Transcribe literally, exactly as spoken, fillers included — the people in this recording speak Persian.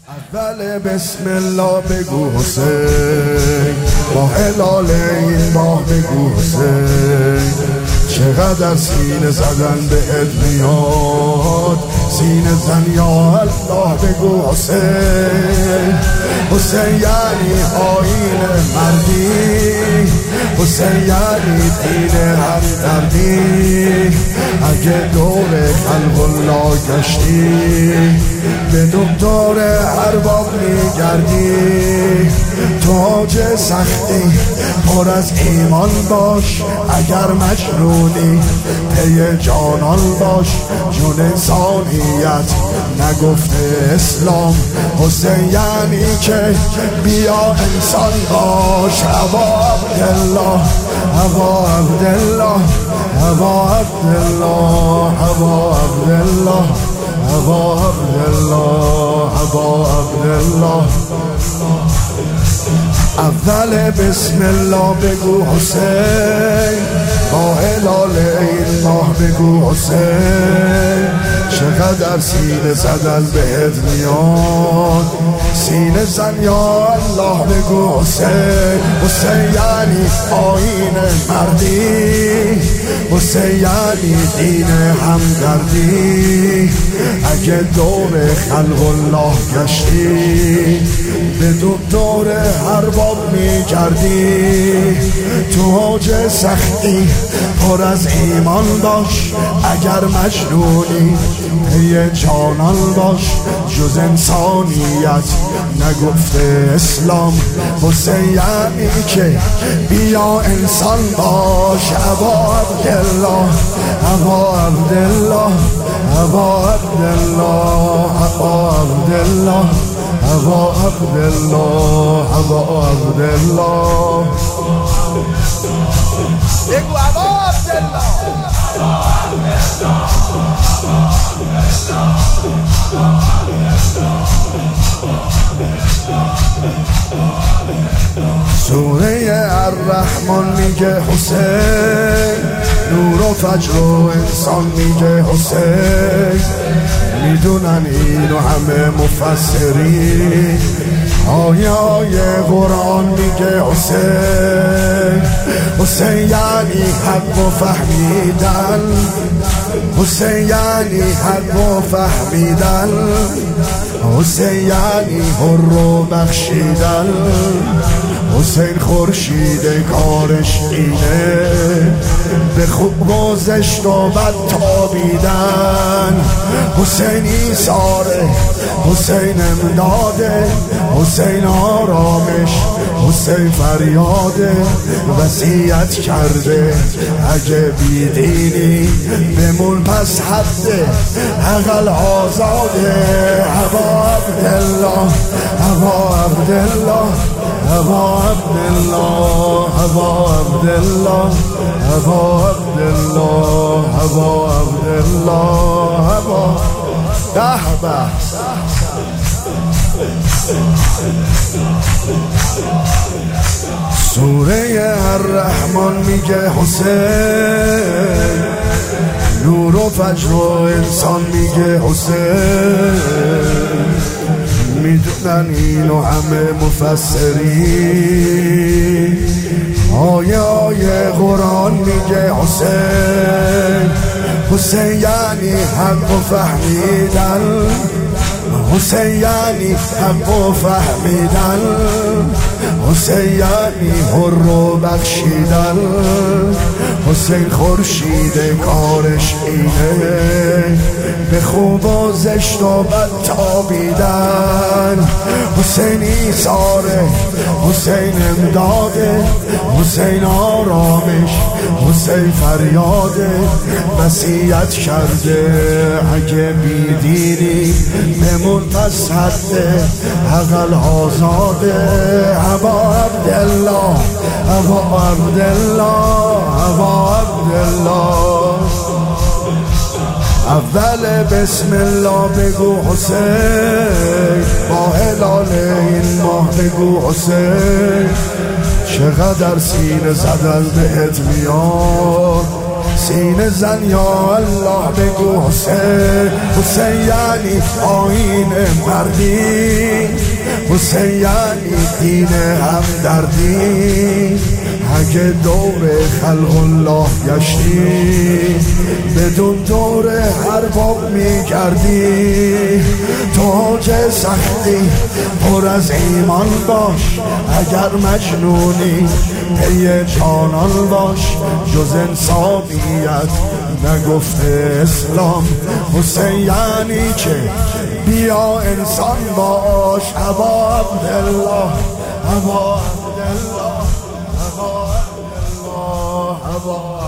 اول بسم الله بگو حسین، با هلال این ماه بگو حسین، چقدر سینه زدن بهت میاد، سینه زن یا الله بگو حسین. حسین یعنی آیین مردی، حسین یعنی دین همدردی، اگه دور خلق الله گشتی به دکتر ارباب میگردی. تاج سختی پر از ایمان باش، اگر مجنونی پی جانان باش، جون انسانیت نگفته اسلام. حسین یعنی که بیا انسان باش، ابا عبدالله ابا عبدالله ابا عبدالله ابا عبدالله ابا عبدالله ابا عبدالله. اول بسم الله بگو حسین، با هلال این ماه بگو حسین، چقدر سینه زدن بهت میاد، سینه زن یا الله بگو حسین. حسین یعنی آیین مردی، حسین یعنی دین همدردی، اگه دور خلق الله گشتی به دکتر ارباب میگردی. تو اوج سختی پر از ایمان باش، اگر مجنونی پی جانان باش، جز انسانیت نگفته اسلام. حسین یعنی که بیا انسان باش، ابا عبدالله ابا عبدالله ابا عبدالله ابا عبدالله ابا عبدالله ابا عبدالله. بگو ابا عبدالله. سوره الرحمن میگه حسین، نور و فجر و انسان میگه حسین، میدونن اینو همه مفسرین. آیه آیه قرآن میگه حسین، حسین یعنی حق و فهمیدن، حسین یعنی حق و فهمیدن، حسین یعنی حر و بخشیدن. حسین خورشید کارش اینه، به خوب و زشت و بد تابیدن. حسین ایثاره، حسین امداده، حسین آرامش، حسین فریاده. وصیت کرده اگه بیدینی بمون پس حد عقل آزاده. ابا عبدالله ابا عبدالله ابا عبدالله ابا عبدالله ابا عبدالله ابا عبدالله ابا دهبه. سوره الرحمن میگه حسین، نور و فجر و انسان میگه حسین، میدونن اینو همه مفسرین. آیه آیه قرآن میگه حسین، حسین یعنی حق و فهمیدن، حسین یعنی حق و فهمیدن، حسین یعنی حر و بخشیدن. حسین خورشید کارش اینه، به خوب و زشت و بد تابیدن. حسین ایثاره، حسین امداده، حسین آرامش، حسین فریاده. وصیت کرده اگه بیدینی بمون پس حد عقل آزاده. ابا عبدالله ابا عبدالله ابا عبدالله. اول بسم الله بگو حسین، با هلال این ماه بگو حسین، چقدر سینه زدن بهت میاد، سینه زن یا الله بگو حسین. حسین یعنی آیین مردی، حسین یعنی دین همدردی. اگه دور خلق الله گشتی بدون دور ارباب میگردی. تو که سختی پر از ایمان باش، اگر مجنونی پی جانان باش. جز انسانیت نگفته اسلام. حسین یعنی که بیا انسان باش. ابا عبدالله ابا عبدالله ابا عبدالله ابا